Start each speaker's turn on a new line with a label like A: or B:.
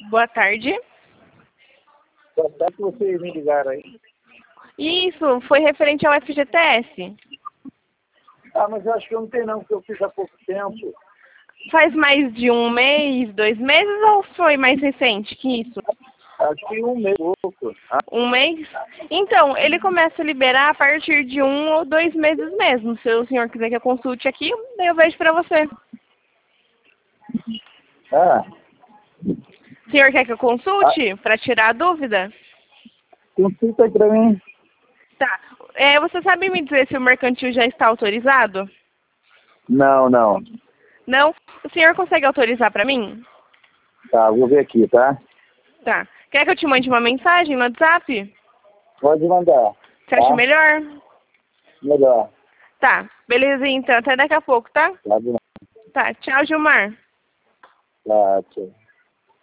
A: Boa tarde.
B: Boa tarde, que vocês me ligaram aí.
A: Isso, foi referente ao FGTS.
B: Ah, mas eu acho que eu não tenho não, porque eu fiz há pouco tempo.
A: Faz mais de um mês, 2 meses ou foi mais recente que isso?
B: Acho que um mês e pouco.
A: Um mês? Então, ele começa a liberar a partir de 1 ou 2 meses mesmo. Se o senhor quiser que eu consulte aqui, eu vejo pra você.
B: Ah,
A: O senhor quer que eu consulte pra tirar a dúvida?
B: consulta aí pra mim.
A: Tá. Você sabe me dizer se o mercantil já está autorizado?
B: Não, não.
A: Não? O senhor consegue autorizar pra mim?
B: Tá, vou ver aqui, tá?
A: Tá. Quer que eu te mande uma mensagem no WhatsApp?
B: Pode mandar.
A: Você acha
B: Tá?
A: melhor?
B: Melhor.
A: Tá. Beleza, então. Até daqui a pouco, tá?
B: Tá bom.
A: Tá. Tchau, Gilmar.
B: Tá, tchau.